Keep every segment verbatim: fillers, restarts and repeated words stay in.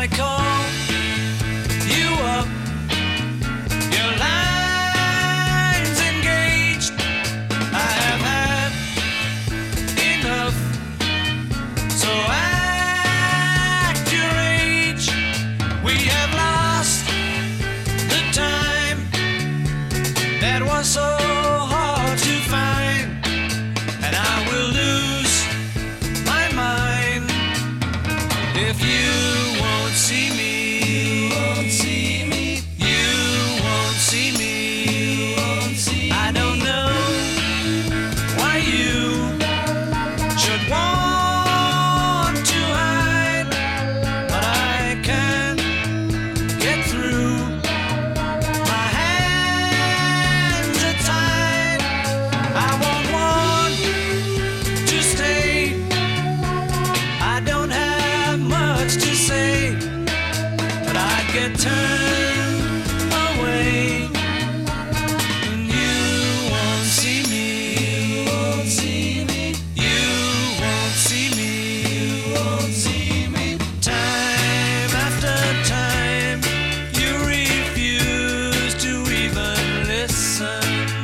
I call you up, your line's engaged. I have had enough, so act your age. We have lost the time that was so hard to find, and I will lose my mind if you won't see me. You won't see me. You won't see me. You won't see me. I don't know why you should want to hide, but I can't get through. My hands are tied. I won't want to stay. I don't have much to say, but I get turned away, and you won't see me. You won't see me. You won't see me. You won't see me. Time after time, you refuse to even listen.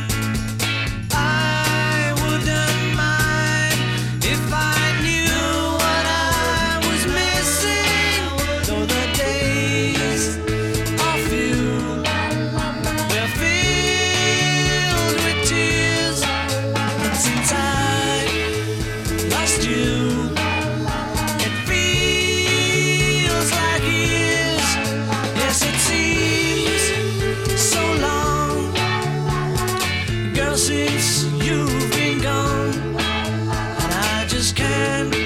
I wouldn't mind if I knew what I was missing, though the days are few. They're filled with tears, and since I lost you, it feels like years. Yes, it seems so long, girl, since you've been gone, and I just can't